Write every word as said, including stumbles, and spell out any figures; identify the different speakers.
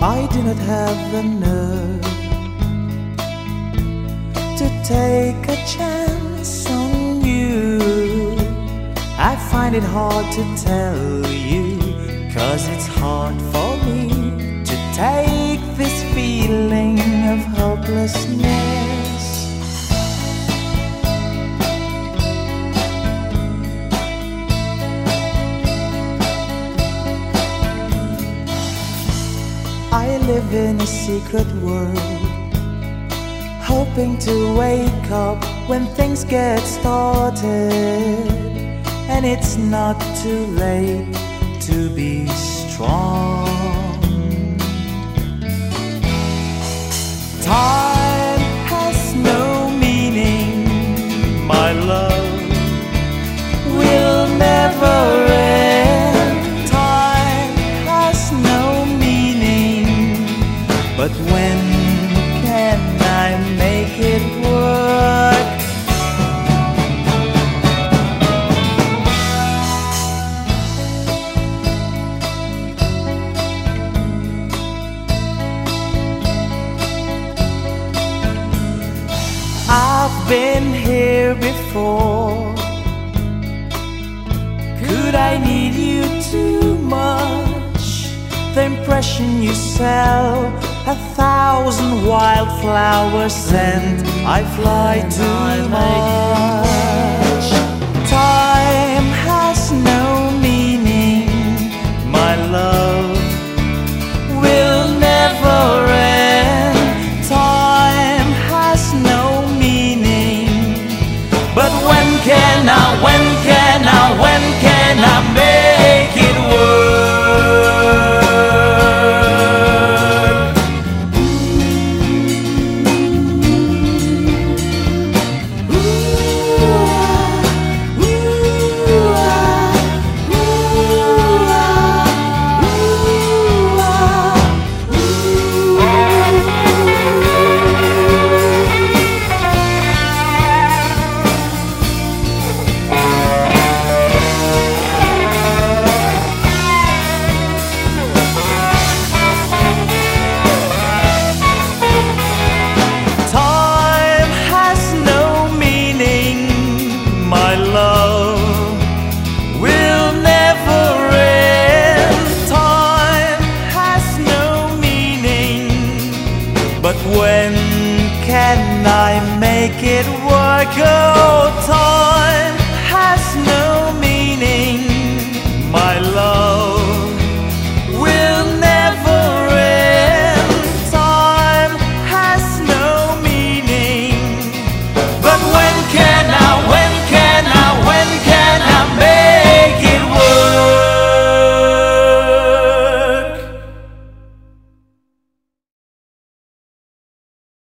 Speaker 1: I do not have the nerve to take a chance on you. I find it hard to tell you, 'cause it's hard for me to take this feeling of hopelessness. I live in a secret world, hoping to wake up when things get started, and it's not too late to be strong. Time has no meaning, my love will never end. Time has no meaning, but when can I make it work? I've been here before. Could I need you too much? The impression you sell, a thousand wildflowers sent, I fly too much. Time has no meaning, my love will never end. Time has no meaning, but when can I, when can I, when can I make it work? But when can I make it work? Oh, time.